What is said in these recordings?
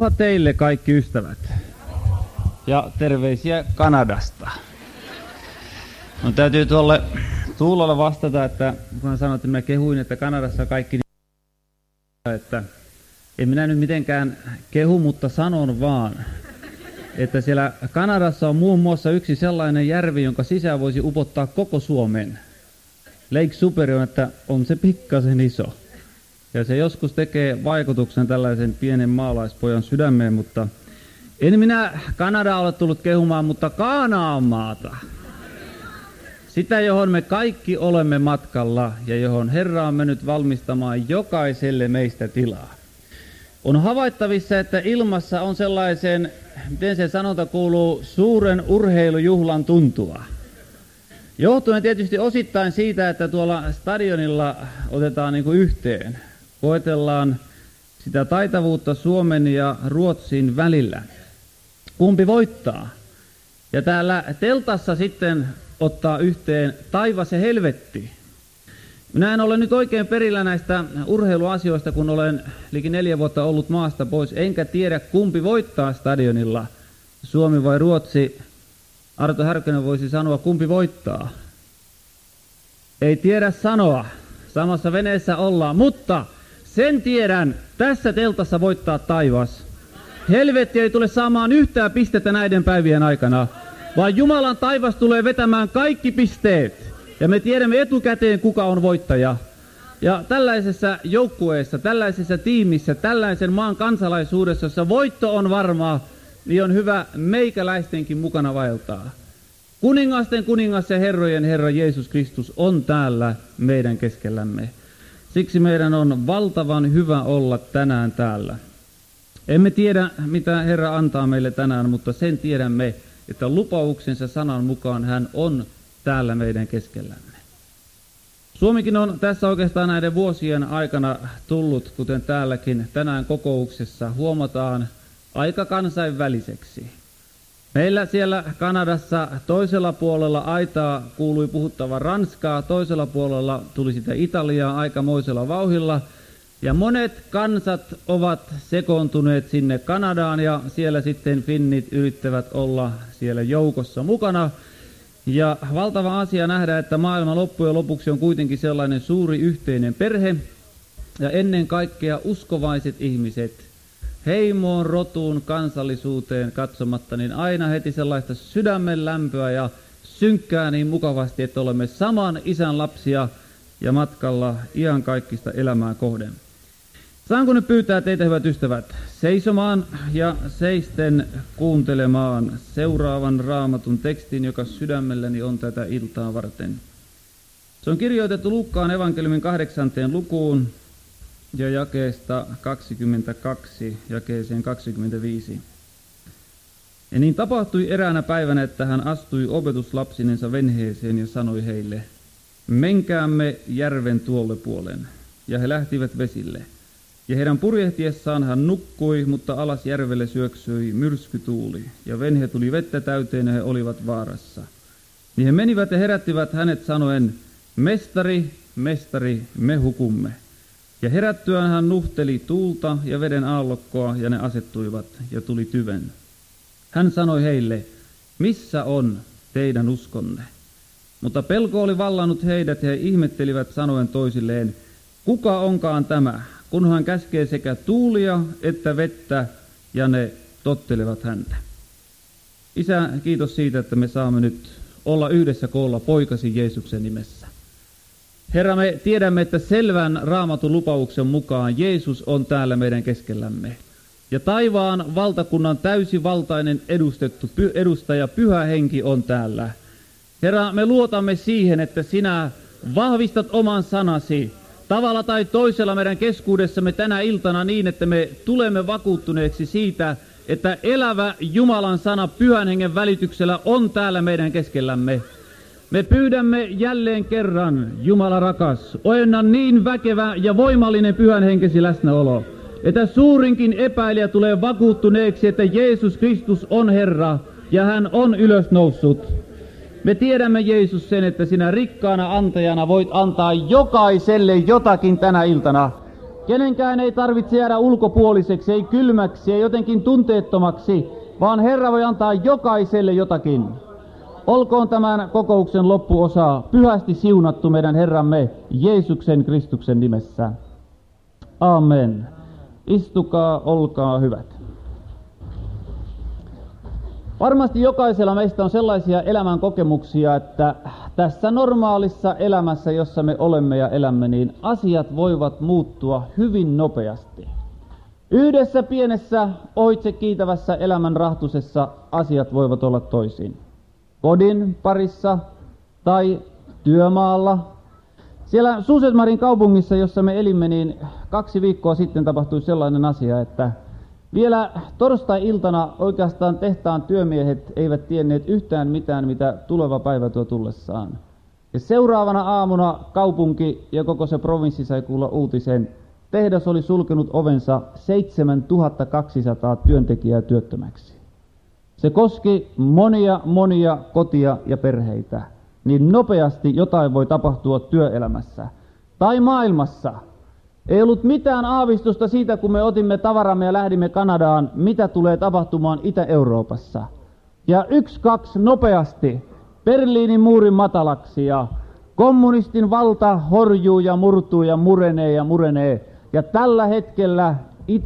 Teille kaikki ystävät ja terveisiä Kanadasta. No, täytyy tuolle Tuulolle vastata, että kun hän sanoi, että minä kehuin, että Kanadassa on kaikki niin, että en minä nyt mitenkään kehu, mutta sanon vaan, että siellä Kanadassa on muun muassa yksi sellainen järvi, jonka sisään voisi upottaa koko Suomen. Lake Superior, että on se pikkasen iso. Ja se joskus tekee vaikutuksen tällaisen pienen maalaispojan sydämeen, mutta en minä Kanadaa ole tullut kehumaan, mutta Kaanaan maata. Sitä, johon me kaikki olemme matkalla ja johon Herra on mennyt valmistamaan jokaiselle meistä tilaa. On havaittavissa, että ilmassa on sellaisen, miten se sanonta kuuluu, suuren urheilujuhlan tuntua. Johtuen tietysti osittain siitä, että tuolla stadionilla otetaan niin kuin yhteen. Koetellaan sitä taitavuutta Suomen ja Ruotsin välillä. Kumpi voittaa? Ja täällä teltassa sitten ottaa yhteen taivas ja helvetti. Minä en ole nyt oikein perillä näistä urheiluasioista, kun olen liki 4 vuotta ollut maasta pois, enkä tiedä kumpi voittaa stadionilla, Suomi vai Ruotsi. Arto Härkönen voisi sanoa, kumpi voittaa. Ei tiedä sanoa, samassa veneessä ollaan, mutta sen tiedän, tässä teltassa voittaa taivas. Helvetti ei tule saamaan yhtään pistettä näiden päivien aikana, vaan Jumalan taivas tulee vetämään kaikki pisteet. Ja me tiedämme etukäteen, kuka on voittaja. Ja tällaisessa joukkueessa, tällaisessa tiimissä, tällaisen maan kansalaisuudessa, jossa voitto on varmaa, niin on hyvä meikäläistenkin mukana vaeltaa. Kuningasten kuningas ja herrojen Herra Jeesus Kristus on täällä meidän keskellämme. Siksi meidän on valtavan hyvä olla tänään täällä. Emme tiedä, mitä Herra antaa meille tänään, mutta sen tiedämme, että lupauksensa sanan mukaan hän on täällä meidän keskellämme. Suomikin on tässä oikeastaan näiden vuosien aikana tullut, kuten täälläkin tänään kokouksessa huomataan, aika kansainväliseksi. Meillä siellä Kanadassa toisella puolella aitaa kuului puhuttavan ranskaa, toisella puolella tuli sitä Italiaa aikamoisella vauhdilla, ja monet kansat ovat sekoontuneet sinne Kanadaan, ja siellä sitten finnit yrittävät olla siellä joukossa mukana. Ja valtava asia nähdä, että maailma loppujen lopuksi on kuitenkin sellainen suuri yhteinen perhe, ja ennen kaikkea uskovaiset ihmiset, heimoon, rotuun, kansallisuuteen katsomatta, niin aina heti sellaista sydämen lämpöä ja synkkää niin mukavasti, että olemme saman isän lapsia ja matkalla iankaikkista elämää kohden. Saanko nyt pyytää teitä, hyvät ystävät, seisomaan ja seisten kuuntelemaan seuraavan raamatun tekstin, joka sydämelläni on tätä iltaa varten. Se on kirjoitettu Luukkaan evankeliumin 8. lukuun ja jakeesta 22 jakeeseen 25. Ja niin tapahtui eräänä päivänä, että hän astui opetuslapsinensa venheeseen ja sanoi heille, menkäämme järven tuolle puolen. Ja he lähtivät vesille. Ja heidän purjehtiessaan hän nukkui, mutta alas järvelle syöksyi myrskytuuli, ja venhe tuli vettä täyteen ja he olivat vaarassa. Niin he menivät ja herättivät hänet sanoen, mestari, mestari, me hukumme. Ja herättyään hän nuhteli tuulta ja veden aallokkoa, ja ne asettuivat, ja tuli tyven. Hän sanoi heille, missä on teidän uskonne? Mutta pelko oli vallannut heidät, ja he ihmettelivät sanoen toisilleen, kuka onkaan tämä, kun hän käskee sekä tuulia että vettä, ja ne tottelevat häntä. Isä, kiitos siitä, että me saamme nyt olla yhdessä koolla poikasi Jeesuksen nimessä. Herra, me tiedämme, että selvän raamatun lupauksen mukaan Jeesus on täällä meidän keskellämme. Ja taivaan valtakunnan täysivaltainen edustaja, Pyhä Henki on täällä. Herra, me luotamme siihen, että sinä vahvistat oman sanasi tavalla tai toisella meidän keskuudessamme tänä iltana niin, että me tulemme vakuuttuneeksi siitä, että elävä Jumalan sana Pyhän Hengen välityksellä on täällä meidän keskellämme. Me pyydämme jälleen kerran, Jumala rakas, ojenna niin väkevä ja voimallinen Pyhän Henkesi läsnäolo, että suurinkin epäilijä tulee vakuuttuneeksi, että Jeesus Kristus on Herra ja hän on ylösnoussut. Me tiedämme, Jeesus, sen, että sinä rikkaana antajana voit antaa jokaiselle jotakin tänä iltana. Kenenkään ei tarvitse jäädä ulkopuoliseksi, ei kylmäksi, ei jotenkin tunteettomaksi, vaan Herra voi antaa jokaiselle jotakin. Olkoon tämän kokouksen loppuosa pyhästi siunattu meidän Herramme Jeesuksen Kristuksen nimessä. Amen. Istukaa, olkaa hyvät. Varmasti jokaisella meistä on sellaisia elämän kokemuksia, että tässä normaalissa elämässä, jossa me olemme ja elämme, niin asiat voivat muuttua hyvin nopeasti. Yhdessä pienessä ohitse kiitävässä elämän rahtusessa asiat voivat olla toisin. Kodin parissa tai työmaalla. Siellä Suusesmarin kaupungissa, jossa me elimme, niin 2 viikkoa sitten tapahtui sellainen asia, että vielä torstai-iltana oikeastaan tehtaan työmiehet eivät tienneet yhtään mitään, mitä tuleva päivä tuo tullessaan. Ja seuraavana aamuna kaupunki ja koko se provinssi sai kuulla uutisen. Tehdas oli sulkenut ovensa 7200 työntekijää työttömäksi. Se koski monia kotia ja perheitä. Niin nopeasti jotain voi tapahtua työelämässä tai maailmassa. Ei ollut mitään aavistusta siitä, kun me otimme tavaramme ja lähdimme Kanadaan, mitä tulee tapahtumaan Itä-Euroopassa. Ja 1-2 nopeasti Berliinin muurin matalaksi ja kommunistin valta horjuu ja murtuu ja murenee. Ja tällä hetkellä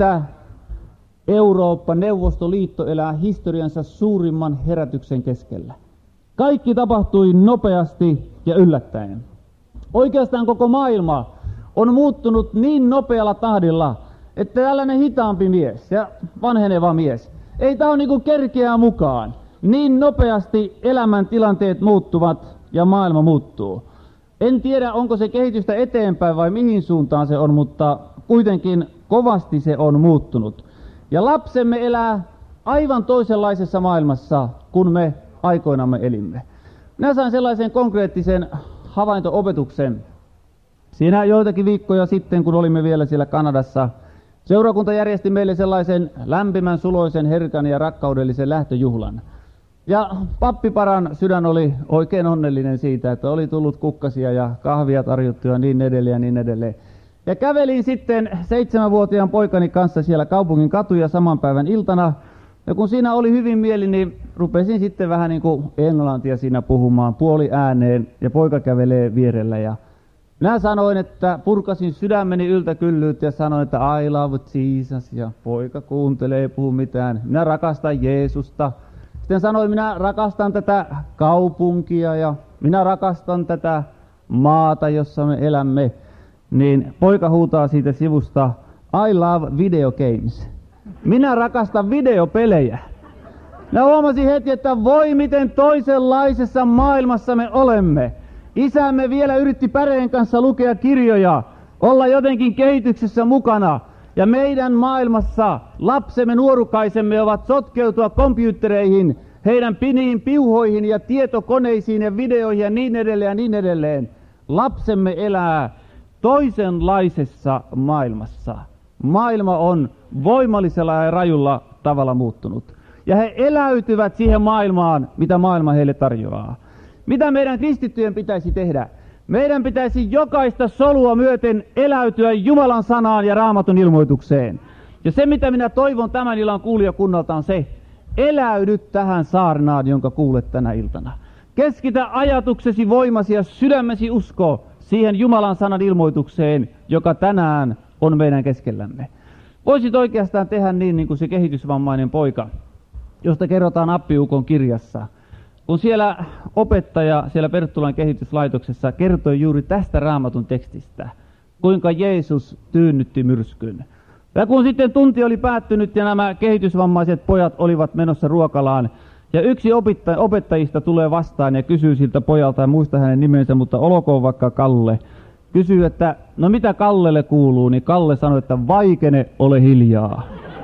Itä-Eurooppa, Neuvostoliitto elää historiansa suurimman herätyksen keskellä. Kaikki tapahtui nopeasti ja yllättäen. Oikeastaan koko maailma on muuttunut niin nopealla tahdilla, että tällainen hitaampi mies ja vanheneva mies ei taho niinku kerkeää mukaan. Niin nopeasti elämäntilanteet muuttuvat ja maailma muuttuu. En tiedä, onko se kehitystä eteenpäin vai mihin suuntaan se on, mutta kuitenkin kovasti se on muuttunut. Ja lapsemme elää aivan toisenlaisessa maailmassa, kun me aikoinamme elimme. Minä sain sellaisen konkreettisen havainto-opetuksen. Siinä joitakin viikkoja sitten, kun olimme vielä siellä Kanadassa, seurakunta järjesti meille sellaisen lämpimän, suloisen, herkän ja rakkaudellisen lähtöjuhlan. Ja pappiparan sydän oli oikein onnellinen siitä, että oli tullut kukkasia ja kahvia tarjottu ja niin edelleen ja niin edelleen. Ja kävelin sitten 7-vuotiaan poikani kanssa siellä kaupungin katuja saman päivän iltana. Ja kun siinä oli hyvin mieli, niin rupesin sitten vähän niin kuin englantia siinä puhumaan puoli ääneen ja poika kävelee vierellä. Ja minä sanoin, että purkasin sydämeni yltäkyllyyttä ja sanoin, että I love Jesus. Ja poika kuuntelee, ei puhu mitään. Minä rakastan Jeesusta. Sitten sanoin, minä rakastan tätä kaupunkia ja minä rakastan tätä maata, jossa me elämme. Niin poika huutaa siitä sivusta, I love video games. Minä rakastan videopelejä. Minä huomasin heti, että voi miten toisenlaisessa maailmassa me olemme. Isämme vielä yritti päreen kanssa lukea kirjoja, olla jotenkin kehityksessä mukana. Ja meidän maailmassa lapsemme, nuorukaisemme ovat sotkeutua kompyyttereihin, heidän piniin piuhoihin ja tietokoneisiin ja videoihin ja niin edelleen ja niin edelleen. Lapsemme elää toisenlaisessa maailmassa. Maailma on voimallisella ja rajulla tavalla muuttunut. Ja he eläytyvät siihen maailmaan, mitä maailma heille tarjoaa. Mitä meidän kristittyjen pitäisi tehdä? Meidän pitäisi jokaista solua myöten eläytyä Jumalan sanaan ja Raamatun ilmoitukseen. Ja se, mitä minä toivon tämän illan kuulijakunnalta, on se, eläydy tähän saarnaan, jonka kuulet tänä iltana. Keskitä ajatuksesi, voimasi ja sydämesi usko siihen Jumalan sanan ilmoitukseen, joka tänään on meidän keskellämme. Voisit oikeastaan tehdä niin kuin se kehitysvammainen poika, josta kerrotaan Appiukon kirjassa. Kun siellä opettaja siellä Perttulan kehityslaitoksessa kertoi juuri tästä Raamatun tekstistä, kuinka Jeesus tyynnytti myrskyn. Ja kun sitten tunti oli päättynyt ja nämä kehitysvammaiset pojat olivat menossa ruokalaan, ja yksi opettajista tulee vastaan ja kysyy siltä pojalta, en muista hänen nimensä, mutta olkoon vaikka Kalle, kysyy, että no mitä Kallelle kuuluu, niin Kalle sanoi, että vaikene, ole hiljaa.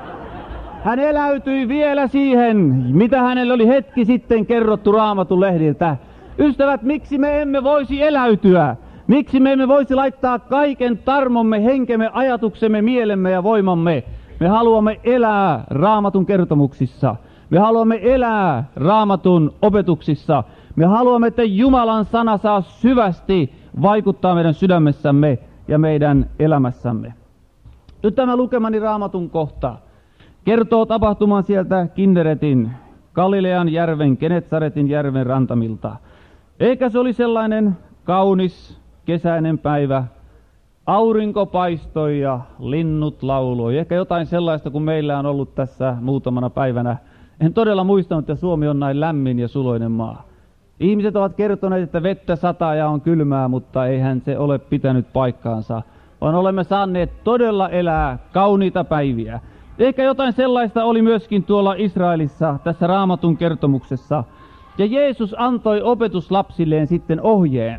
Hän eläytyi vielä siihen, mitä hänelle oli hetki sitten kerrottu Raamatun lehdiltä. Ystävät, miksi me emme voisi eläytyä? Miksi me emme voisi laittaa kaiken tarmomme, henkemme, ajatuksemme, mielemme ja voimamme? Me haluamme elää Raamatun kertomuksissa. Me haluamme elää Raamatun opetuksissa. Me haluamme, että Jumalan sana saa syvästi vaikuttaa meidän sydämessämme ja meidän elämässämme. Nyt tämä lukemani Raamatun kohta kertoo tapahtuman sieltä Kinneretin, Galilean järven, Genetsaretin järven rantamilta. Eikä se oli sellainen kaunis kesäinen päivä. Aurinko paistoi ja linnut lauloi. Ehkä jotain sellaista, kun meillä on ollut tässä muutamana päivänä. En todella muistanut, että Suomi on näin lämmin ja suloinen maa. Ihmiset ovat kertoneet, että vettä sataa ja on kylmää, mutta eihän se ole pitänyt paikkaansa. Vaan olemme saaneet todella elää kauniita päiviä. Ehkä jotain sellaista oli myöskin tuolla Israelissa tässä Raamatun kertomuksessa. Ja Jeesus antoi opetuslapsilleen sitten ohjeen.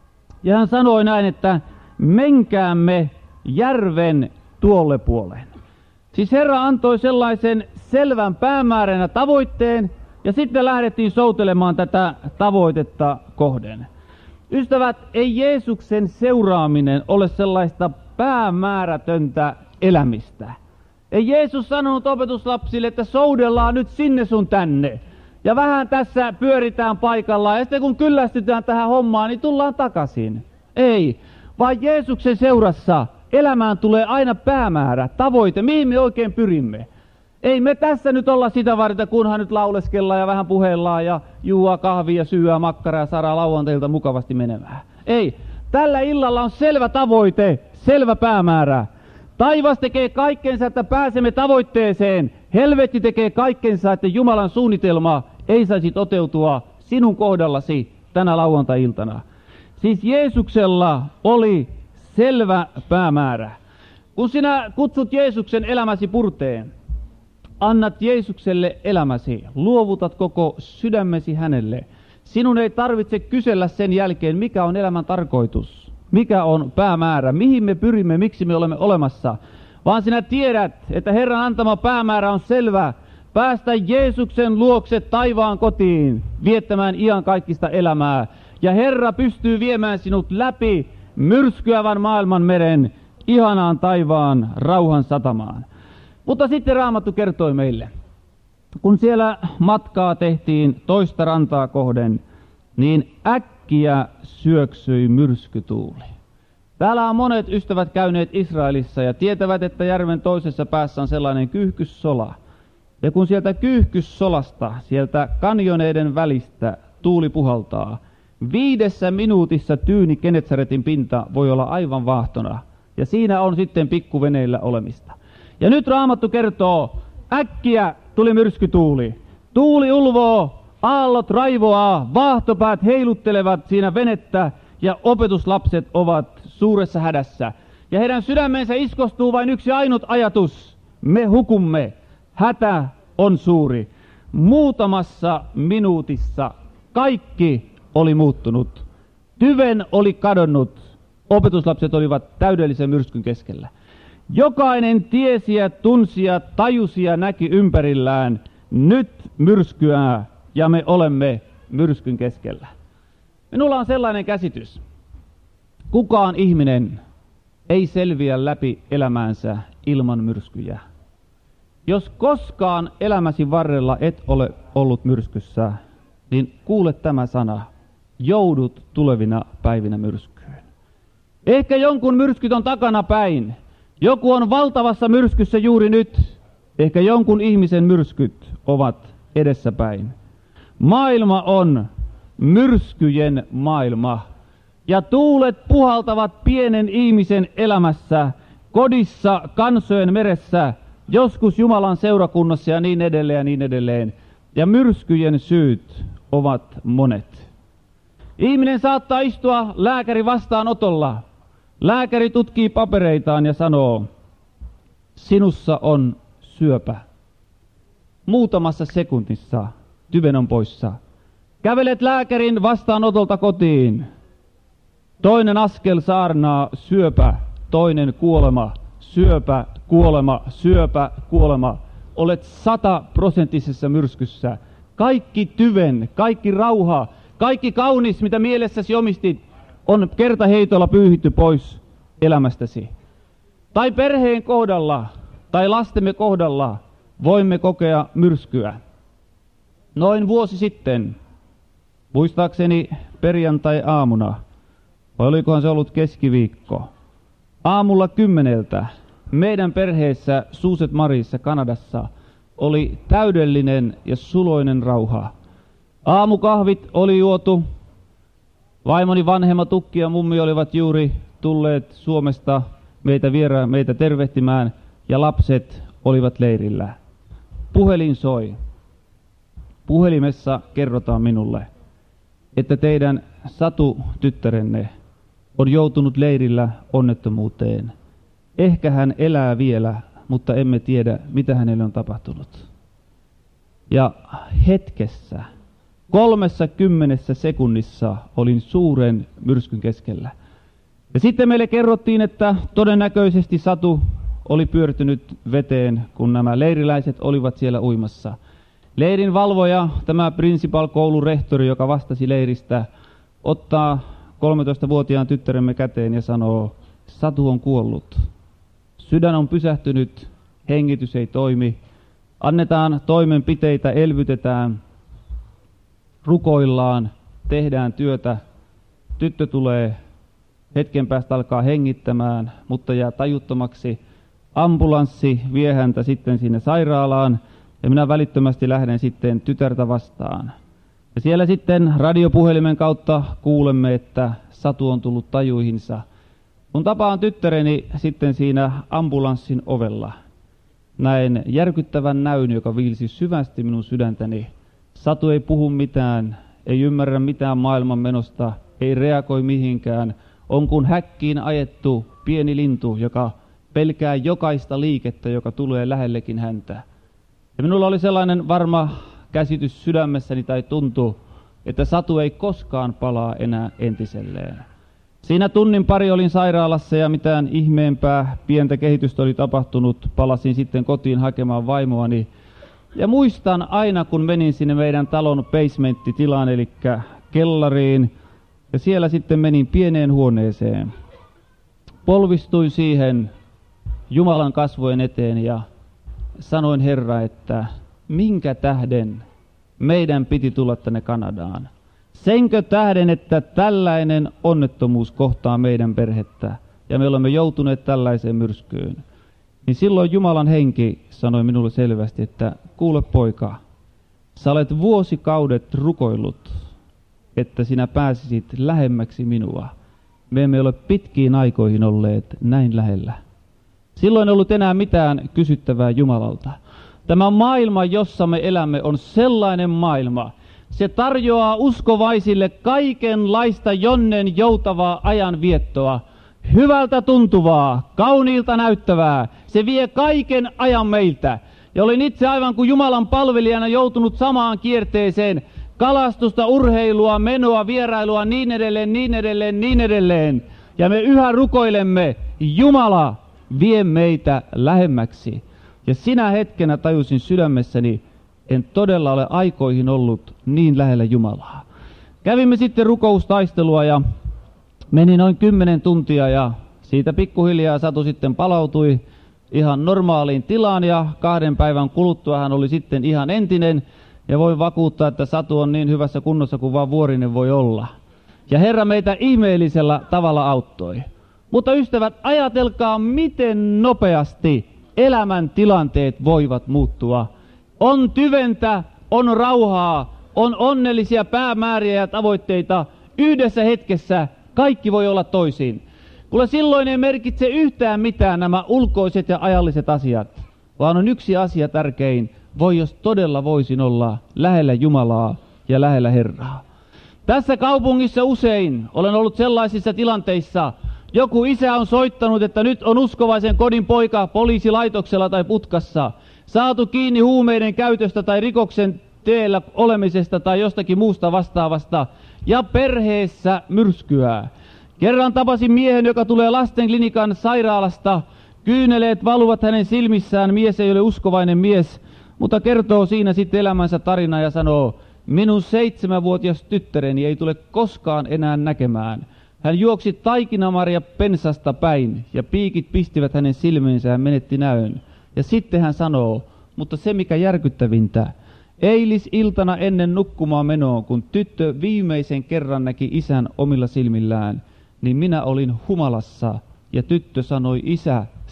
Ja hän sanoi näin, että menkäämme järven tuolle puoleen. Siis Herra antoi sellaisen selvän päämääränä tavoitteen, ja sitten lähdettiin soutelemaan tätä tavoitetta kohden. Ystävät, ei Jeesuksen seuraaminen ole sellaista päämäärätöntä elämistä. Ei Jeesus sanonut opetuslapsille, että soudellaan nyt sinne sun tänne. Ja vähän tässä pyöritään paikallaan, ja sitten kun kyllästytään tähän hommaan, niin tullaan takaisin. Ei, vaan Jeesuksen seurassa elämään tulee aina päämäärä, tavoite, mihin me oikein pyrimme. Ei me tässä nyt olla sitä varten, kunhan nyt lauleskellaan ja vähän puheillaan ja juua kahvia ja syyä makkaraa ja saadaan lauantailta mukavasti menemään. Ei, tällä illalla on selvä tavoite, selvä päämäärä. Taivas tekee kaikkensa, että pääsemme tavoitteeseen. Helvetti tekee kaikkensa, että Jumalan suunnitelma ei saisi toteutua sinun kohdallasi tänä lauantai-iltana. Siis Jeesuksella oli selvä päämäärä. Kun sinä kutsut Jeesuksen elämäsi purteen, annat Jeesukselle elämäsi, luovutat koko sydämesi hänelle. Sinun ei tarvitse kysellä sen jälkeen, mikä on elämän tarkoitus, mikä on päämäärä, mihin me pyrimme, miksi me olemme olemassa. Vaan sinä tiedät, että Herran antama päämäärä on selvä, päästä Jeesuksen luokse taivaan kotiin, viettämään iankaikkista elämää. Ja Herra pystyy viemään sinut läpi myrskyävän maailman meren, ihanaan taivaan rauhan satamaan. Mutta sitten Raamattu kertoi meille, kun siellä matkaa tehtiin toista rantaa kohden, niin äkkiä syöksyi myrskytuuli. Täällä on monet ystävät käyneet Israelissa ja tietävät, että järven toisessa päässä on sellainen kyyhkyssola. Ja kun sieltä kyyhkyssolasta, sieltä kanjoneiden välistä tuuli puhaltaa, 5 minuutissa tyyni Genetsaretin pinta voi olla aivan vaahtona. Ja siinä on sitten pikkuveneillä olemista. Ja nyt Raamattu kertoo, äkkiä tuli myrskytuuli. Tuuli ulvoo, aallot raivoaa, vaahtopäät heiluttelevat siinä venettä ja opetuslapset ovat suuressa hädässä. Ja heidän sydämensä iskostuu vain yksi ainut ajatus. Me hukumme. Hätä on suuri. Muutamassa minuutissa kaikki oli muuttunut. Tyven oli kadonnut. Opetuslapset olivat täydellisen myrskyn keskellä. Jokainen tiesi ja tunsi ja tajusi ja näki ympärillään, nyt myrskyää ja me olemme myrskyn keskellä. Minulla on sellainen käsitys. Kukaan ihminen ei selviä läpi elämäänsä ilman myrskyjä. Jos koskaan elämäsi varrella et ole ollut myrskyssä, niin kuule tämä sana. Joudut tulevina päivinä myrskyyn. Ehkä jonkun myrskyt on takana päin. Joku on valtavassa myrskyssä juuri nyt. Ehkä jonkun ihmisen myrskyt ovat edessäpäin. Maailma on myrskyjen maailma. Ja tuulet puhaltavat pienen ihmisen elämässä, kodissa, kansojen meressä, joskus Jumalan seurakunnassa ja niin edelleen ja niin edelleen. Ja myrskyjen syyt ovat monet. Ihminen saattaa istua lääkäri vastaanotolla. Lääkäri tutkii papereitaan ja sanoo, sinussa on syöpä. Muutamassa sekunnissa tyven on poissa. Kävelet lääkärin vastaanotolta kotiin. Toinen askel saarnaa syöpä, toinen kuolema, syöpä, kuolema, syöpä, kuolema. Olet 100% myrskyssä. Kaikki tyven, kaikki rauha, kaikki kaunis, mitä mielessäsi omistit, on kertaheitolla pyyhitty pois elämästäsi. Tai perheen kohdalla, tai lastemme kohdalla voimme kokea myrskyä. Noin vuosi sitten, muistaakseni perjantai-aamuna, vai olikohan se ollut keskiviikko, aamulla 10 meidän perheessä Suuset Marissa Kanadassa oli täydellinen ja suloinen rauha. Aamukahvit oli juotu. Vaimoni vanhemmat tukki ja mummi olivat juuri tulleet Suomesta meitä tervehtimään ja lapset olivat leirillä. Puhelin soi. Puhelimessa kerrotaan minulle, että teidän Satu-tyttärenne on joutunut leirillä onnettomuuteen. Ehkä hän elää vielä, mutta emme tiedä, mitä hänelle on tapahtunut. Ja hetkessä, 30 sekunnissa olin suuren myrskyn keskellä. Ja sitten meille kerrottiin, että todennäköisesti Satu oli pyörtynyt veteen, kun nämä leiriläiset olivat siellä uimassa. Leirin valvoja, tämä principal-koulun rehtori, joka vastasi leiristä, ottaa 13-vuotiaan tyttäremme käteen ja sanoo, Satu on kuollut. Sydän on pysähtynyt, hengitys ei toimi. Annetaan toimenpiteitä, elvytetään, rukoillaan, tehdään työtä. Tyttö tulee, hetken päästä alkaa hengittämään, mutta jää tajuttomaksi. Ambulanssi vie häntä sitten sinne sairaalaan ja minä välittömästi lähden sitten tytärtä vastaan. Ja siellä sitten radiopuhelimen kautta kuulemme, että Satu on tullut tajuihinsa. Kun tapaan tyttäreni sitten siinä ambulanssin ovella, näin järkyttävän näyn, joka viilsi syvästi minun sydäntäni. Satu ei puhu mitään, ei ymmärrä mitään maailman menosta, ei reagoi mihinkään. On kuin häkkiin ajettu pieni lintu, joka pelkää jokaista liikettä, joka tulee lähellekin häntä. Ja minulla oli sellainen varma käsitys sydämessäni tai tuntuu, että Satu ei koskaan palaa enää entiselleen. Siinä tunnin pari olin sairaalassa ja mitään ihmeempää pientä kehitystä oli tapahtunut. Palasin sitten kotiin hakemaan vaimoani. Ja muistan aina, kun menin sinne meidän talon basementtitilaan, eli kellariin. Ja siellä sitten menin pieneen huoneeseen. Polvistuin siihen Jumalan kasvojen eteen ja sanoin Herra, että minkä tähden meidän piti tulla tänne Kanadaan. Senkö tähden, että tällainen onnettomuus kohtaa meidän perhettä ja me olemme joutuneet tällaiseen myrskyyn. Niin silloin Jumalan henki sanoi minulle selvästi, että kuule poika, sä olet vuosikaudet rukoillut, että sinä pääsisit lähemmäksi minua. Me emme ole pitkiin aikoihin olleet näin lähellä. Silloin ei ollut enää mitään kysyttävää Jumalalta. Tämä maailma, jossa me elämme, on sellainen maailma. Se tarjoaa uskovaisille kaikenlaista jonnen joutavaa ajanviettoa, hyvältä tuntuvaa, kauniilta näyttävää. Se vie kaiken ajan meiltä. Ja olin itse aivan kuin Jumalan palvelijana joutunut samaan kierteeseen. Kalastusta, urheilua, menoa, vierailua, niin edelleen, niin edelleen, niin edelleen. Ja me yhä rukoilemme, Jumala, vie meitä lähemmäksi. Ja sinä hetkenä tajusin sydämessäni, en todella ole aikoihin ollut niin lähellä Jumalaa. Kävimme sitten rukoustaistelua ja meni noin 10 tuntia ja siitä pikkuhiljaa Satu sitten palautui ihan normaaliin tilaan ja 2 päivän kuluttua hän oli sitten ihan entinen. Ja voin vakuuttaa, että Satu on niin hyvässä kunnossa kuin vaan vuorinen voi olla. Ja Herra meitä ihmeellisellä tavalla auttoi. Mutta ystävät, ajatelkaa miten nopeasti elämän tilanteet voivat muuttua. On tyventä, on rauhaa, on onnellisia päämääriä ja tavoitteita. Yhdessä hetkessä kaikki voi olla toisin. Kuule silloin ei merkitse yhtään mitään nämä ulkoiset ja ajalliset asiat, vaan on yksi asia tärkein. Voi jos todella voisin olla lähellä Jumalaa ja lähellä Herraa. Tässä kaupungissa usein olen ollut sellaisissa tilanteissa, joku isä on soittanut, että nyt on uskovaisen kodin poika poliisilaitoksella tai putkassa, saatu kiinni huumeiden käytöstä tai rikoksen teellä olemisesta tai jostakin muusta vastaavasta, ja perheessä myrskyää. Kerran tapasin miehen, joka tulee lastenklinikan sairaalasta, kyyneleet valuvat hänen silmissään, mies ei ole uskovainen mies, mutta kertoo siinä sitten elämänsä tarinaa ja sanoo, minun 7-vuotias tyttäreni ei tule koskaan enää näkemään. Hän juoksi taikinamaria pensasta päin ja piikit pistivät hänen silmiinsä ja menetti näön. Ja sitten hän sanoo, mutta se mikä järkyttävintä, eilisiltana ennen nukkumaan menoa, kun tyttö viimeisen kerran näki isän omilla silmillään, niin minä olin humalassa ja tyttö sanoi, isä,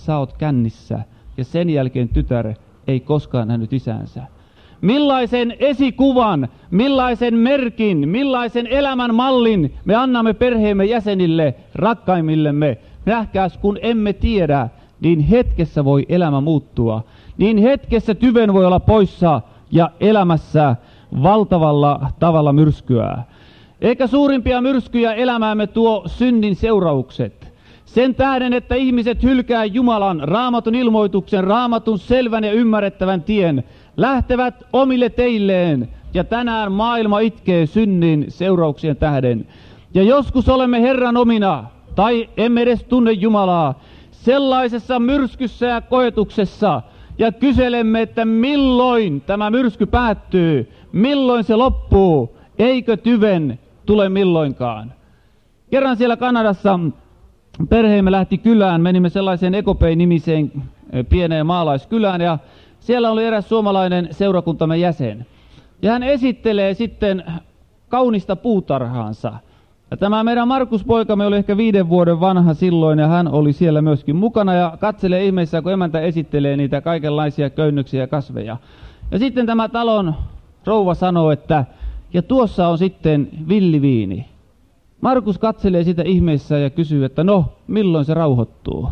sä oot kännissä, ja sen jälkeen tytär ei koskaan nähnyt isänsä. Millaisen esikuvan, millaisen merkin, millaisen elämän mallin me annamme perheemme jäsenille, rakkaimmillemme. Nähkääs, kun emme tiedä, niin hetkessä voi elämä muuttua. Niin hetkessä tyven voi olla poissa ja elämässä valtavalla tavalla myrskyä. Eikä suurimpia myrskyjä elämäämme tuo synnin seuraukset. Sen tähden, että ihmiset hylkää Jumalan, Raamatun ilmoituksen, Raamatun selvän ja ymmärrettävän tien, lähtevät omille teilleen, ja tänään maailma itkee synnin seurauksien tähden. Ja joskus olemme Herran omina, tai emme edes tunne Jumalaa, sellaisessa myrskyssä ja koetuksessa, ja kyselemme, että milloin tämä myrsky päättyy, milloin se loppuu, eikö tyven tule milloinkaan. Kerran siellä Kanadassa perheemme lähti kylään, menimme sellaiseen Ekopei-nimiseen pieneen maalaiskylään, ja siellä oli eräs suomalainen seurakuntamme jäsen. Ja hän esittelee sitten kaunista puutarhaansa. Ja tämä meidän Markus-poikamme oli ehkä 5 vuoden vanha silloin, ja hän oli siellä myöskin mukana, ja katselee ihmeessä, kun emäntä esittelee niitä kaikenlaisia köynnöksiä ja kasveja. Ja sitten tämä talon rouva sanoo, että ja tuossa on sitten villiviini. Markus katselee sitä ihmeessä ja kysyy, että no, milloin se rauhoittuu?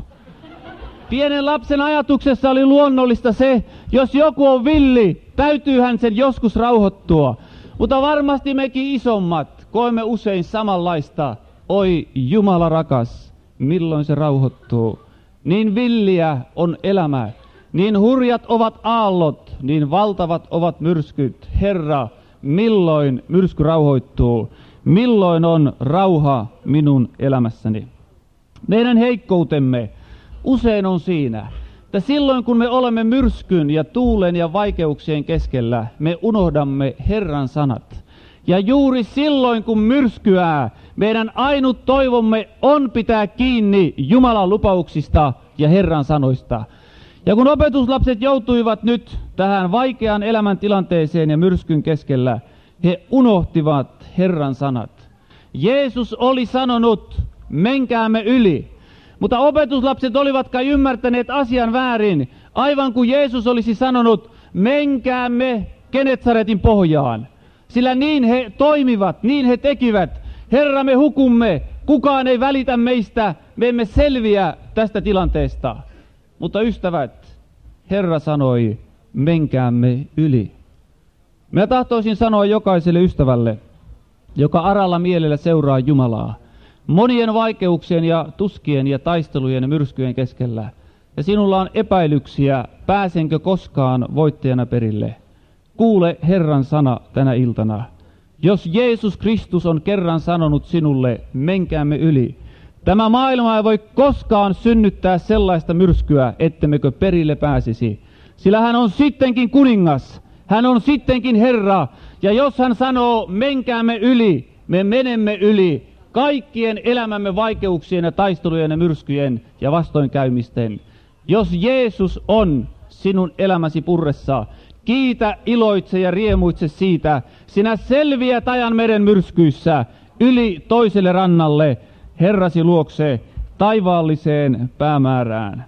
Pienen lapsen ajatuksessa oli luonnollista se, jos joku on villi, täytyyhän sen joskus rauhoittua. Mutta varmasti mekin isommat koemme usein samanlaista. Oi Jumala rakas, milloin se rauhoittuu? Niin villiä on elämä, niin hurjat ovat aallot, niin valtavat ovat myrskyt. Herra, milloin myrsky rauhoittuu? Milloin on rauha minun elämässäni? Meidän heikkoutemme usein on siinä, että silloin kun me olemme myrskyn ja tuulen ja vaikeuksien keskellä, me unohdamme Herran sanat. Ja juuri silloin kun myrskyää, meidän ainut toivomme on pitää kiinni Jumalan lupauksista ja Herran sanoista. Ja kun opetuslapset joutuivat nyt tähän vaikeaan elämäntilanteeseen ja myrskyn keskellä, he unohtivat Herran sanat. Jeesus oli sanonut, menkäämme yli. Mutta opetuslapset olivat kai ymmärtäneet asian väärin, aivan kuin Jeesus olisi sanonut, menkäämme Genetsaretin pohjaan. Sillä niin he toimivat, niin he tekivät. Herra, me hukumme, kukaan ei välitä meistä, me emme selviä tästä tilanteesta. Mutta ystävät, Herra sanoi, menkäämme yli. Minä tahtoisin sanoa jokaiselle ystävälle, joka aralla mielellä seuraa Jumalaa, monien vaikeuksien ja tuskien ja taistelujen ja myrskyjen keskellä, ja sinulla on epäilyksiä, pääsenkö koskaan voittajana perille. Kuule Herran sana tänä iltana. Jos Jeesus Kristus on kerran sanonut sinulle, menkäämme yli, tämä maailma ei voi koskaan synnyttää sellaista myrskyä, ettemmekö perille pääsisi. Sillä hän on sittenkin kuningas, hän on sittenkin Herra, ja jos hän sanoo, menkäämme yli, me menemme yli kaikkien elämämme vaikeuksien ja taistelujen ja myrskyjen ja vastoinkäymisten. Jos Jeesus on sinun elämäsi purressa, kiitä, iloitse ja riemuitse siitä, sinä selviät ajan meren myrskyissä yli toiselle rannalle, Herrasi luokse, taivaalliseen päämäärään.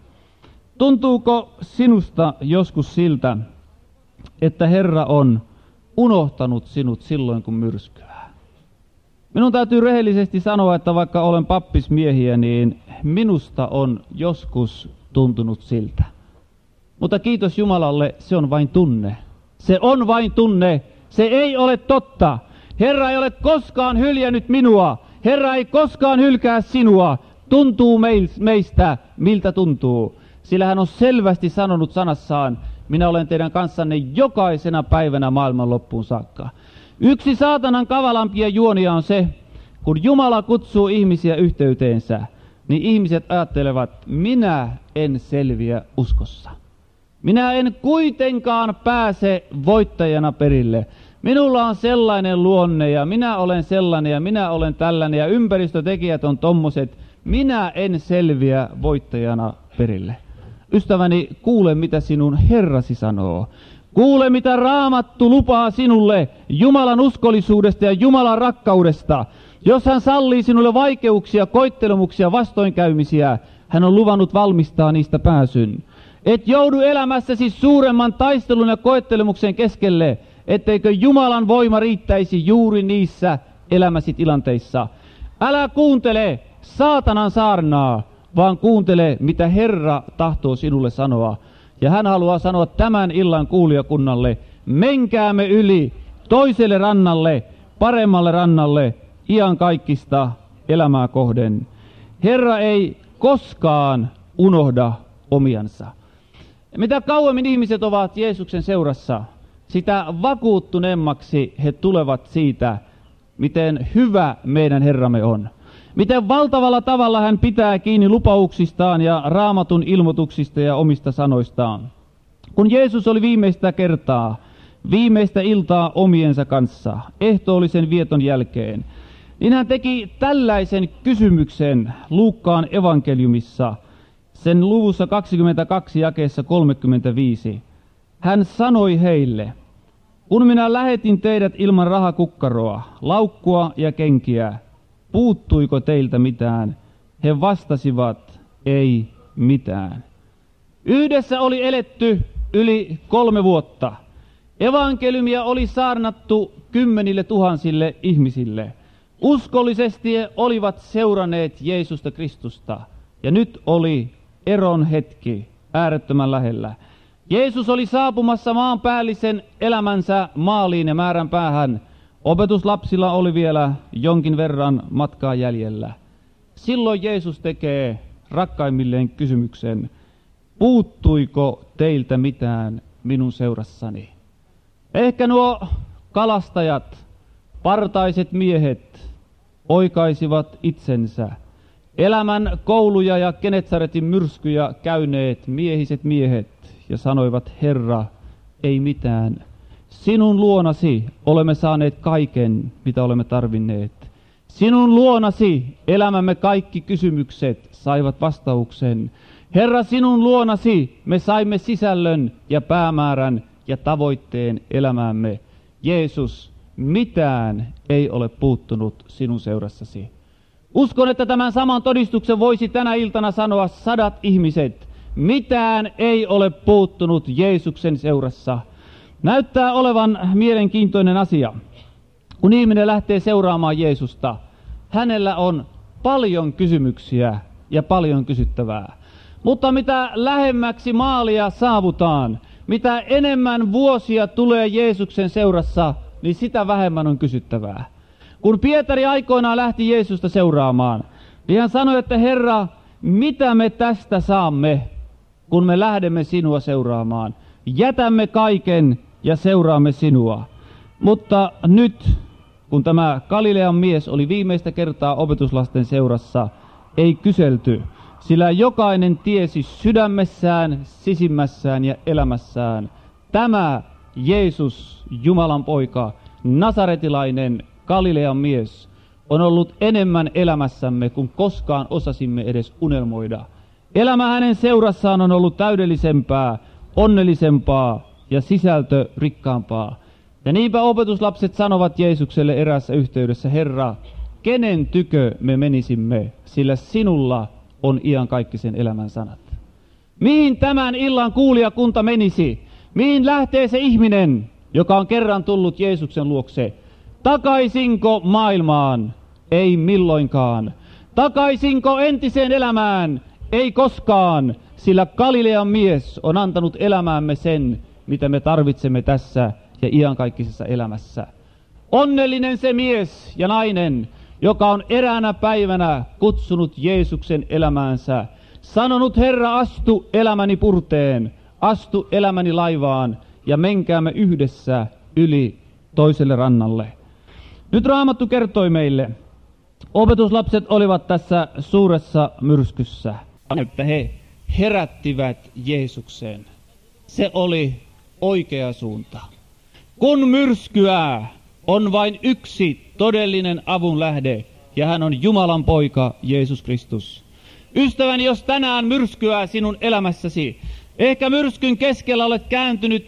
Tuntuuko sinusta joskus siltä, että Herra on unohtanut sinut silloin, kun myrskyää? Minun täytyy rehellisesti sanoa, että vaikka olen pappismiehiä, niin minusta on joskus tuntunut siltä. Mutta kiitos Jumalalle, se on vain tunne. Se on vain tunne. Se ei ole totta. Herra ei ole koskaan hyljännyt minua. Herra ei koskaan hylkää sinua. Tuntuu meistä, miltä tuntuu. Sillä hän on selvästi sanonut sanassaan, minä olen teidän kanssanne jokaisena päivänä maailman loppuun saakka. Yksi saatanan kavalampia juonia on se, kun Jumala kutsuu ihmisiä yhteyteensä, niin ihmiset ajattelevat, minä en selviä uskossa. Minä en kuitenkaan pääse voittajana perille. Minulla on sellainen luonne ja minä olen sellainen ja minä olen tällainen ja ympäristötekijät on tommoset. Minä en selviä voittajana perille. Ystäväni, kuule mitä sinun Herrasi sanoo. Kuule mitä Raamattu lupaa sinulle Jumalan uskollisuudesta ja Jumalan rakkaudesta. Jos hän sallii sinulle vaikeuksia, koittelemuksia, vastoinkäymisiä, hän on luvannut valmistaa niistä pääsyn. Et joudu elämässäsi suuremman taistelun ja koettelemuksen keskelle, etteikö Jumalan voima riittäisi juuri niissä elämäsi tilanteissa. Älä kuuntele saatanan saarnaa, vaan kuuntele, mitä Herra tahtoo sinulle sanoa. Ja hän haluaa sanoa tämän illan kuulijakunnalle, menkäämme yli toiselle rannalle, paremmalle rannalle, iankaikkista elämää kohden. Herra ei koskaan unohda omiansa. Mitä kauemmin ihmiset ovat Jeesuksen seurassa, sitä vakuuttuneemmaksi he tulevat siitä, miten hyvä meidän Herramme on. Miten valtavalla tavalla hän pitää kiinni lupauksistaan ja Raamatun ilmoituksista ja omista sanoistaan. Kun Jeesus oli viimeistä kertaa, viimeistä iltaa omiensa kanssa, ehtoollisen vieton jälkeen, niin hän teki tällaisen kysymyksen Luukkaan evankeliumissa, sen luvussa 22 jakeessa 35. Hän sanoi heille, kun minä lähetin teidät ilman rahakukkaroa, laukkua ja kenkiä, puuttuiko teiltä mitään? He vastasivat, ei mitään. Yhdessä oli eletty yli 3 vuotta. Evankeliumia oli saarnattu 10 000 ihmisille. Uskollisesti he olivat seuranneet Jeesusta Kristusta. Ja nyt oli eron hetki äärettömän lähellä. Jeesus oli saapumassa maanpäällisen elämänsä maaliin ja määrän päähän. Opetuslapsilla oli vielä jonkin verran matkaa jäljellä. Silloin Jeesus tekee rakkaimmilleen kysymyksen, puuttuiko teiltä mitään minun seurassani? Ehkä nuo kalastajat, partaiset miehet, oikaisivat itsensä. Elämän kouluja ja Genetsaretin myrskyjä käyneet miehiset miehet ja sanoivat, Herra, ei mitään. Sinun luonasi olemme saaneet kaiken, mitä olemme tarvinneet. Sinun luonasi elämämme kaikki kysymykset saivat vastauksen. Herra, sinun luonasi me saimme sisällön ja päämäärän ja tavoitteen elämäämme. Jeesus, mitään ei ole puuttunut sinun seurassasi. Uskon, että tämän saman todistuksen voisi tänä iltana sanoa 100 ihmiset. Mitään ei ole puuttunut Jeesuksen seurassa. Näyttää olevan mielenkiintoinen asia. Kun ihminen lähtee seuraamaan Jeesusta, hänellä on paljon kysymyksiä ja paljon kysyttävää. Mutta mitä lähemmäksi maalia saavutaan, mitä enemmän vuosia tulee Jeesuksen seurassa, niin sitä vähemmän on kysyttävää. Kun Pietari aikoinaan lähti Jeesusta seuraamaan, niin hän sanoi, että Herra, mitä me tästä saamme, kun me lähdemme sinua seuraamaan? Jätämme kaiken ja seuraamme sinua. Mutta nyt, kun tämä Galilean mies oli viimeistä kertaa opetuslasten seurassa, ei kyselty, sillä jokainen tiesi sydämessään, sisimmässään ja elämässään, tämä Jeesus, Jumalan poika, nasaretilainen Galilean mies, on ollut enemmän elämässämme kuin koskaan osasimme edes unelmoida. Elämä hänen seurassaan on ollut täydellisempää, onnellisempaa ja sisältö rikkaampaa. Ja niinpä opetuslapset sanovat Jeesukselle eräässä yhteydessä, Herra, kenen tykö me menisimme, sillä sinulla on iankaikkisen elämän sanat. Mihin tämän illan kuulijakunta menisi? Mihin lähtee se ihminen, joka on kerran tullut Jeesuksen luokse? Takaisinko maailmaan? Ei milloinkaan. Takaisinko entiseen elämään? Ei koskaan, sillä Galilean mies on antanut elämäämme sen, mitä me tarvitsemme tässä ja iankaikkisessa elämässä. Onnellinen se mies ja nainen, joka on eräänä päivänä kutsunut Jeesuksen elämäänsä, sanonut, Herra, astu elämäni purteen, astu elämäni laivaan ja menkäämme yhdessä yli toiselle rannalle. Nyt Raamattu kertoi meille, opetuslapset olivat tässä suuressa myrskyssä, että he herättivät Jeesuksen. Se oli oikea suunta. Kun myrskyää, on vain yksi todellinen avun lähde, ja hän on Jumalan poika Jeesus Kristus. Ystäväni, jos tänään myrskyää sinun elämässäsi, ehkä myrskyn keskellä olet kääntynyt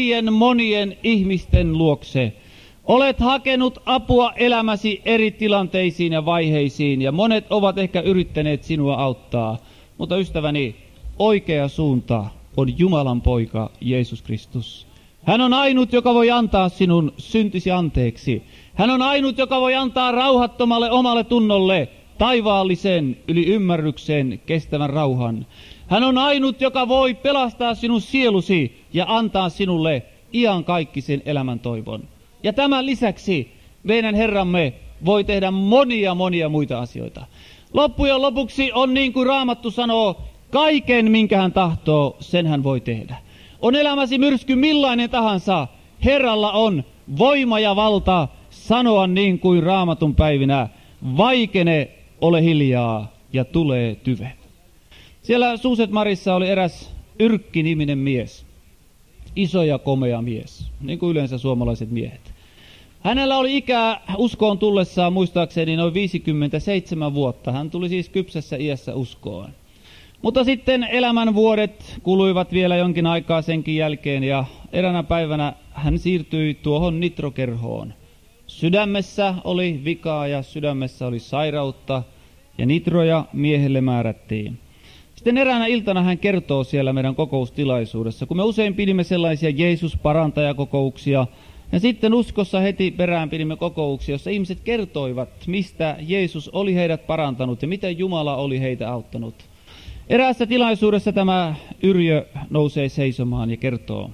monien ihmisten luokse. Olet hakenut apua elämäsi eri tilanteisiin ja vaiheisiin, ja monet ovat ehkä yrittäneet sinua auttaa. Mutta ystäväni, oikea suunta on Jumalan poika Jeesus Kristus. Hän on ainut, joka voi antaa sinun syntisi anteeksi. Hän on ainut, joka voi antaa rauhattomalle omalle tunnolle taivaallisen yli ymmärryksen kestävän rauhan. Hän on ainut, joka voi pelastaa sinun sielusi ja antaa sinulle iankaikkisen elämän toivon. Ja tämän lisäksi meidän Herramme voi tehdä monia muita asioita. Loppujen lopuksi on niin kuin Raamattu sanoo, kaiken minkä hän tahtoo, sen hän voi tehdä. On elämäsi myrsky millainen tahansa, Herralla on voima ja valta sanoa niin kuin Raamatun päivinä, vaikene, ole hiljaa ja tulee tyve. Siellä Suusetmarissa oli eräs Yrkki-niminen mies, iso ja komea mies, niin kuin yleensä suomalaiset miehet. Hänellä oli ikää uskoon tullessaan muistaakseni noin 57 vuotta. Hän tuli siis kypsässä iässä uskoon. Mutta sitten elämän vuodet kuluivat vielä jonkin aikaa senkin jälkeen ja eräänä päivänä hän siirtyi tuohon nitrokerhoon. Sydämessä oli vikaa ja sydämessä oli sairautta ja nitroja miehelle määrättiin. Sitten eräänä iltana hän kertoo siellä meidän kokoustilaisuudessa, kun me usein pidimme sellaisia Jeesus-parantajakokouksia, ja sitten uskossa heti perään pidimme kokouksia, jossa ihmiset kertoivat, mistä Jeesus oli heidät parantanut ja miten Jumala oli heitä auttanut. Eräässä tilaisuudessa tämä Yrjö nousee seisomaan ja kertoo.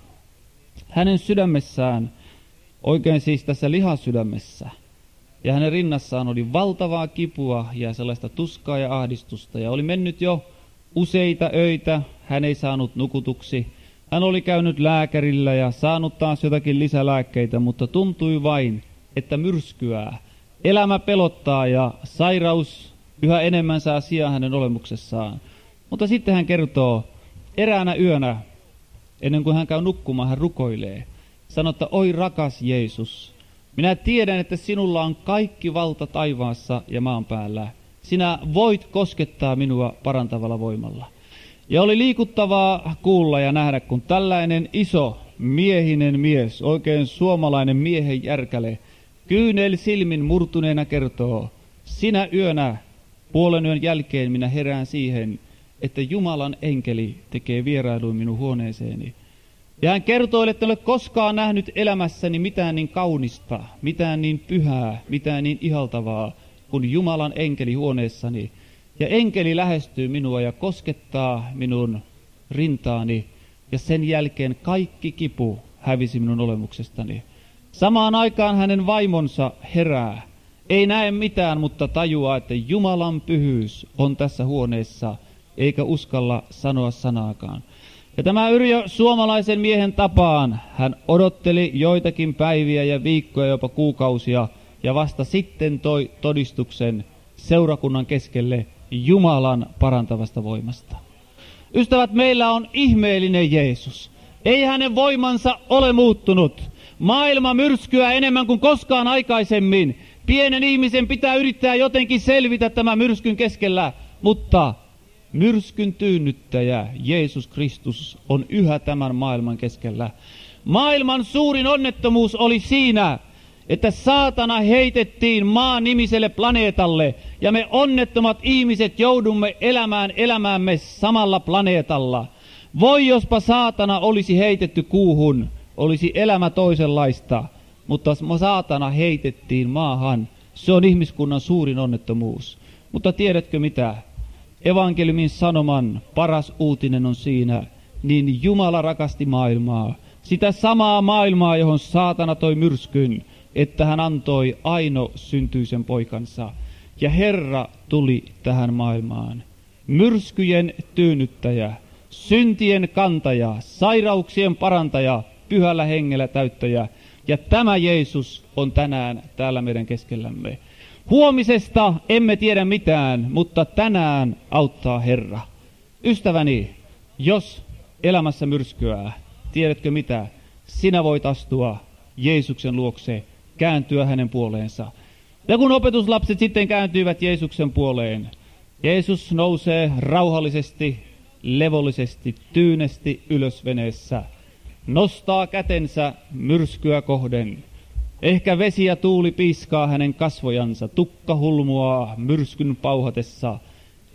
Hänen sydämessään, oikein siis tässä lihasydämessä, ja hänen rinnassaan oli valtavaa kipua ja sellaista tuskaa ja ahdistusta, ja oli mennyt jo useita öitä, hän ei saanut nukutuksi. Hän oli käynyt lääkärillä ja saanut taas jotakin lisälääkkeitä, mutta tuntui vain, että myrskyää. Elämä pelottaa ja sairaus yhä enemmän saa sijaa hänen olemuksessaan. Mutta sitten hän kertoo, eräänä yönä, ennen kuin hän käy nukkumaan, hän rukoilee. Sanoo, että oi rakas Jeesus, minä tiedän, että sinulla on kaikki valta taivaassa ja maan päällä. Sinä voit koskettaa minua parantavalla voimalla. Ja oli liikuttavaa kuulla ja nähdä, kun tällainen iso miehinen mies, oikein suomalainen miehen järkäle, kyynel silmin murtuneena kertoo, sinä yönä, puolen yön jälkeen minä herään siihen, että Jumalan enkeli tekee vierailuun minun huoneeseeni. Ja hän kertoo, että en ole koskaan nähnyt elämässäni mitään niin kaunista, mitään niin pyhää, mitään niin ihaltavaa, kuin Jumalan enkeli huoneessani. Ja enkeli lähestyy minua ja koskettaa minun rintaani, ja sen jälkeen kaikki kipu hävisi minun olemuksestani. Samaan aikaan hänen vaimonsa herää. Ei näe mitään, mutta tajuaa, että Jumalan pyhyys on tässä huoneessa, eikä uskalla sanoa sanaakaan. Ja tämä Yrjö suomalaisen miehen tapaan, hän odotteli joitakin päiviä ja viikkoja, jopa kuukausia, ja vasta sitten toi todistuksen seurakunnan keskelle Jumalan parantavasta voimasta. Ystävät, meillä on ihmeellinen Jeesus. Ei hänen voimansa ole muuttunut. Maailma myrskyää enemmän kuin koskaan aikaisemmin. Pienen ihmisen pitää yrittää jotenkin selvitä tämän myrskyn keskellä, mutta myrskyn tyynnyttäjä Jeesus Kristus on yhä tämän maailman keskellä. Maailman suurin onnettomuus oli siinä, että saatana heitettiin maan nimiselle planeetalle, ja me onnettomat ihmiset joudumme elämään elämäämme samalla planeetalla. Voi jospa saatana olisi heitetty kuuhun, olisi elämä toisenlaista, mutta saatana heitettiin maahan. Se on ihmiskunnan suurin onnettomuus. Mutta tiedätkö mitä? Evankeliumin sanoman paras uutinen on siinä, niin Jumala rakasti maailmaa, sitä samaa maailmaa, johon saatana toi myrskyn, että hän antoi aino syntyisen poikansa. Ja Herra tuli tähän maailmaan. Myrskyjen tyynnyttäjä, syntien kantaja, sairauksien parantaja, pyhällä hengellä täyttäjä. Ja tämä Jeesus on tänään täällä meidän keskellämme. Huomisesta emme tiedä mitään, mutta tänään auttaa Herra. Ystäväni, jos elämässä myrskyää, tiedätkö mitä? Sinä voit astua Jeesuksen luokse, kääntyä hänen puoleensa. Ja kun opetuslapset sitten kääntyivät Jeesuksen puoleen, Jeesus nousee rauhallisesti, levollisesti, tyynesti ylös veneessä, nostaa kätensä myrskyä kohden. Ehkä vesi ja tuuli piiskaa hänen kasvojansa, tukka hulmuaa myrskyn pauhatessa.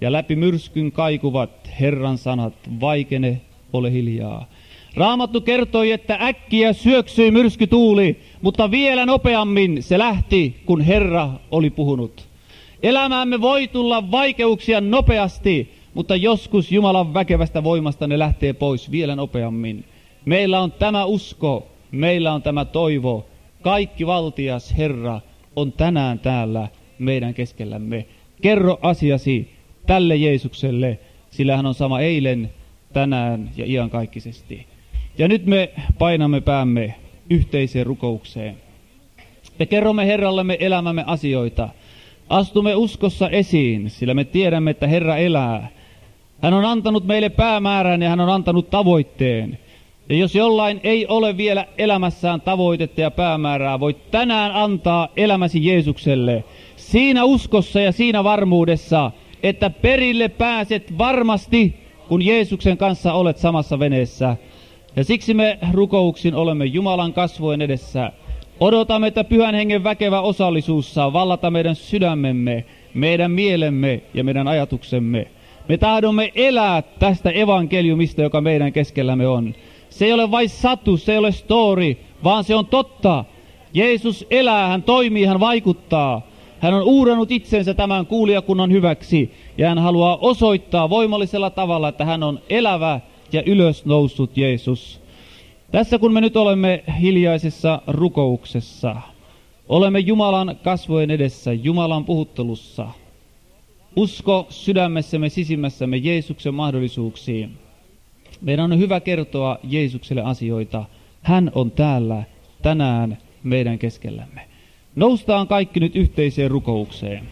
ja läpi myrskyn kaikuvat Herran sanat, vaikene, ole hiljaa. Raamattu kertoi, että äkkiä syöksyi myrskytuuli, mutta vielä nopeammin se lähti, kun Herra oli puhunut. Elämäämme voi tulla vaikeuksia nopeasti, mutta joskus Jumalan väkevästä voimasta ne lähtee pois vielä nopeammin. Meillä on tämä usko, meillä on tämä toivo. Kaikki valtias Herra on tänään täällä meidän keskellämme. Kerro asiasi tälle Jeesukselle, sillä hän on sama eilen, tänään ja iankaikkisesti. Ja nyt me painamme päämme yhteiseen rukoukseen. Ja kerromme Herrallemme elämämme asioita. Astumme uskossa esiin, sillä me tiedämme, että Herra elää. Hän on antanut meille päämäärän ja hän on antanut tavoitteen. Ja jos jollain ei ole vielä elämässään tavoitetta ja päämäärää, voit tänään antaa elämäsi Jeesukselle. Siinä uskossa ja siinä varmuudessa, että perille pääset varmasti, kun Jeesuksen kanssa olet samassa veneessä. Ja siksi me rukouksin olemme Jumalan kasvojen edessä. Odotamme, että Pyhän Hengen väkevä osallisuus saa vallata meidän sydämemme, meidän mielemme ja meidän ajatuksemme. Me tahdomme elää tästä evankeliumista, joka meidän keskellämme on. Se ei ole vain satu, se ei ole story, vaan se on totta. Jeesus elää, hän toimii, hän vaikuttaa. Hän on uhrannut itsensä tämän kuulijakunnan hyväksi ja hän haluaa osoittaa voimallisella tavalla, että hän on elävä ja ylösnoussut Jeesus. Tässä kun me nyt olemme hiljaisessa rukouksessa, olemme Jumalan kasvojen edessä, Jumalan puhuttelussa. Usko sydämessämme, sisimmässämme Jeesuksen mahdollisuuksiin. Meidän on hyvä kertoa Jeesukselle asioita. Hän on täällä tänään meidän keskellämme. Noustaan kaikki nyt yhteiseen rukoukseen.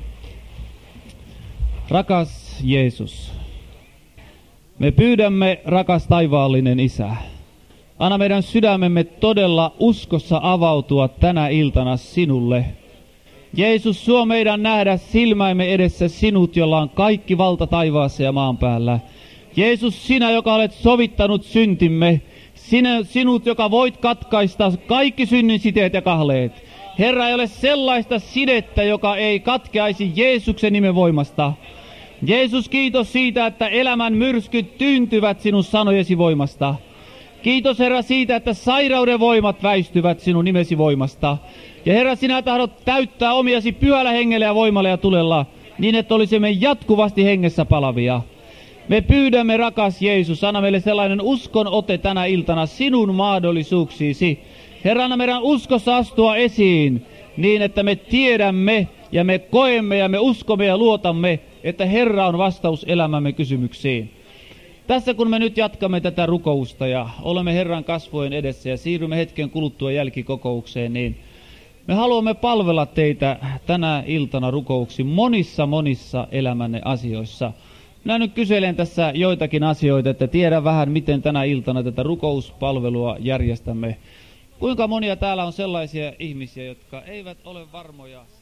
Rakas Jeesus, me pyydämme, rakas taivaallinen Isä, anna meidän sydämemme todella uskossa avautua tänä iltana sinulle. Jeesus, suo meidän nähdä silmäimme edessä sinut, jolla on kaikki valta taivaassa ja maan päällä. Jeesus, sinä, joka olet sovittanut syntimme, sinut, joka voit katkaista kaikki synnin siteet ja kahleet. Herra, ei ole sellaista sidettä, joka ei katkeaisi Jeesuksen nimen voimasta. Jeesus, kiitos siitä, että elämän myrskyt tyyntyvät sinun sanojesi voimasta. Kiitos, Herra, siitä, että sairauden voimat väistyvät sinun nimesi voimasta. Ja Herra, sinä tahdot täyttää omiasi pyhällä hengellä ja voimalla ja tulella, niin että olisimme jatkuvasti hengessä palavia. Me pyydämme, rakas Jeesus, anna meille sellainen uskon ote tänä iltana sinun mahdollisuuksiisi. Herra, anna meidän uskossa astua esiin niin, että me tiedämme ja me koemme ja me uskomme ja luotamme, että Herra on vastaus elämämme kysymyksiin. Tässä kun me nyt jatkamme tätä rukousta ja olemme Herran kasvojen edessä ja siirrymme hetken kuluttua jälkikokoukseen, niin me haluamme palvella teitä tänä iltana rukouksi monissa elämänne asioissa. Minä nyt kyselen tässä joitakin asioita, että tiedän vähän, miten tänä iltana tätä rukouspalvelua järjestämme. Kuinka monia täällä on sellaisia ihmisiä, jotka eivät ole varmoja